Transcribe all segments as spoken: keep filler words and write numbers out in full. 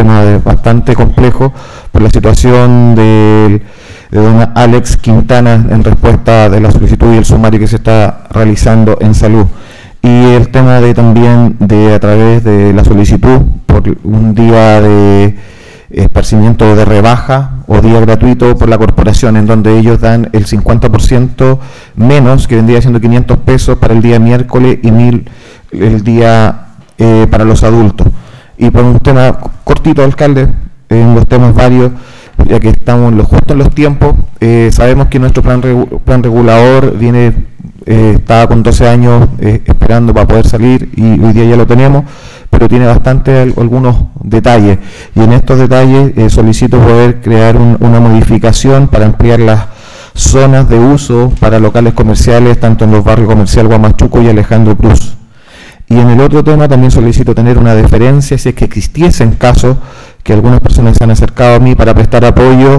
tema de bastante complejo por la situación de, de don Alex Quintana en respuesta de la solicitud y el sumario que se está realizando en salud. Y el tema de también de a través de la solicitud por un día de esparcimiento de rebaja o día gratuito por la corporación, en donde ellos dan el cincuenta por ciento menos, que vendría siendo quinientos pesos para el día miércoles y mil el día eh, para los adultos. Y por un tema cortito, alcalde, en los temas varios, ya que estamos lo justo en los tiempos, eh, sabemos que nuestro plan, regu plan regulador viene, eh, estaba con doce años eh, esperando para poder salir y hoy día ya lo tenemos, pero tiene bastante algunos detalles, y en estos detalles eh, solicito poder crear un, una modificación para ampliar las zonas de uso para locales comerciales, tanto en los barrios comercial Guamachuco y Alejandro Cruz. Y en el otro tema también solicito tener una deferencia, si es que existiesen casos que algunas personas se han acercado a mí para prestar apoyo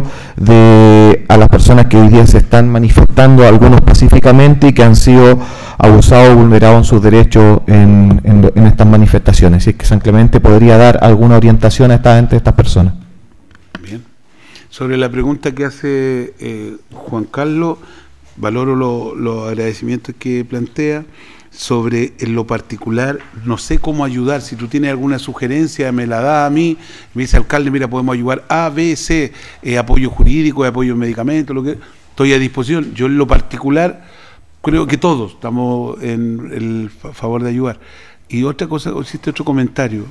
de, a las personas que hoy día se están manifestando, algunos pacíficamente, y que han sido abusados o vulnerados en sus derechos en, en, en estas manifestaciones. Si es que San Clemente podría dar alguna orientación a esta gente, a estas personas. Bien. Sobre la pregunta que hace eh, Juan Carlos, valoro los lo agradecimientos que plantea. Sobre en lo particular, no sé cómo ayudar. Si tú tienes alguna sugerencia, me la da a mí. Me dice, alcalde, mira, podemos ayudar A, B, C, eh, apoyo jurídico, apoyo en medicamentos, lo que estoy a disposición. Yo en lo particular creo que todos estamos en el favor de ayudar. Y otra cosa, existe otro comentario.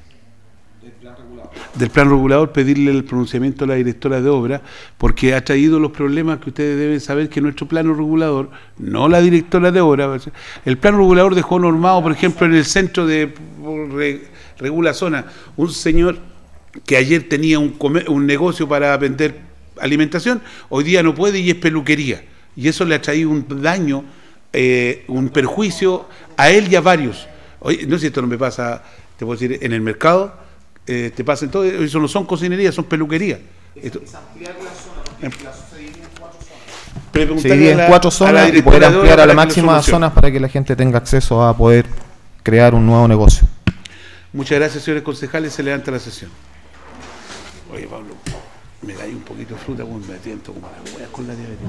Del plan regulador. Del plan regulador, pedirle el pronunciamiento a la directora de obra, porque ha traído los problemas que ustedes deben saber que nuestro plano regulador, no la directora de obra, el plano regulador dejó normado, por ejemplo, en el centro de re, Regula Zona, un señor que ayer tenía un, comer, un negocio para vender alimentación, hoy día no puede y es peluquería. Y eso le ha traído un daño, eh, un perjuicio a él y a varios. Oye, no sé si esto no me pasa, te puedo decir, en el mercado, eh, te pasa en todo, eso no son cocinerías, son peluquerías. Es, es ampliar la zona, porque en, la se divide en cuatro zonas. Se divide en cuatro zonas y poder ampliar a la máxima zonas para que la gente tenga acceso a poder crear un nuevo negocio. Muchas gracias, señores concejales, se levanta la sesión. Oye, Pablo, me caí un poquito de fruta, me tiento como las huevas con la diabetes.